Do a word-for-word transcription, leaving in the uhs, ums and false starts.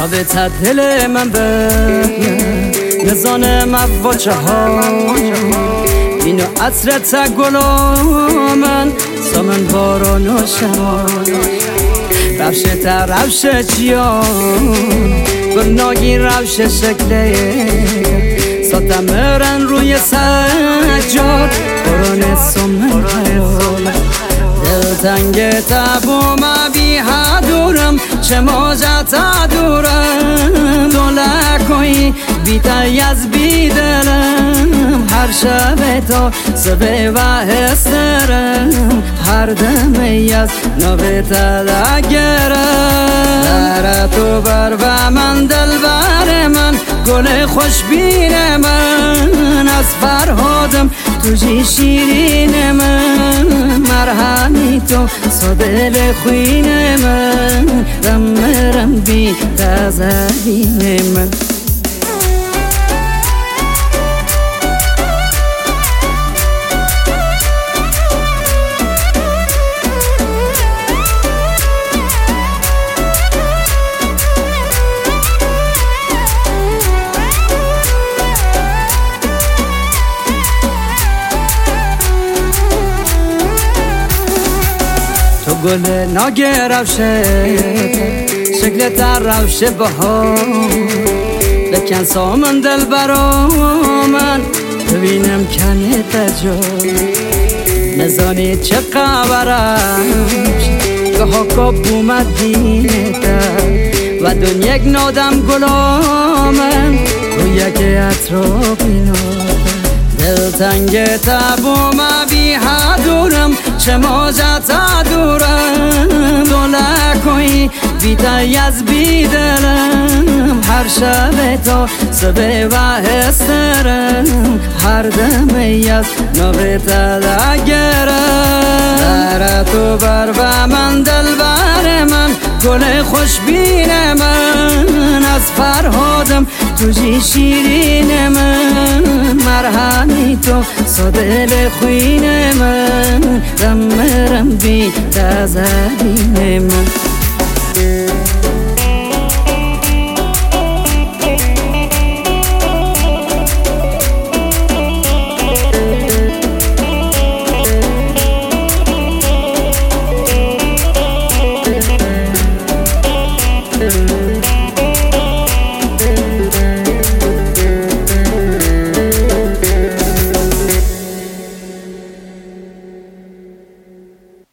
نابت دل من بگه نزانم افواچه ها اینو عطرت گلو من سامن باران و شما رفشه تا رفشه جیان گل ناگین رفشه شکله ساتا مرن روی سجاد قرآن سامن حیال دل تنگ تبو ما بیها دورم چه موجتا دورم دولکوی بیتای از بیدلم هر شب تو سبه و هسترم هر دمی از نویتا دگرم در تو بر و من دل بر من گل خوشبین من از فرهادم توجی شیرین من مرهمی تو صدل خوین من دمرم بی تزدین من تو گل ناگه روشه شکل تر روشه بها بکن سامن دل برا من ببینم کنه تجا نزانی چه قبرم که ها کب اومد دینه و دنیا یک نادم گلامن رو یک اطرافی دل تنگ تبو ما بیها دورم چه موجتا دورم دولکوی بیتای از بیدلم هر شب تو سبه و هسترم هر دمی از نویتا دگرم در تو بر و من دل بر من گل خوشبین من از فرهادم توجی شیرین من مرهمی تو صدل خوین من دمرم بی تزدین من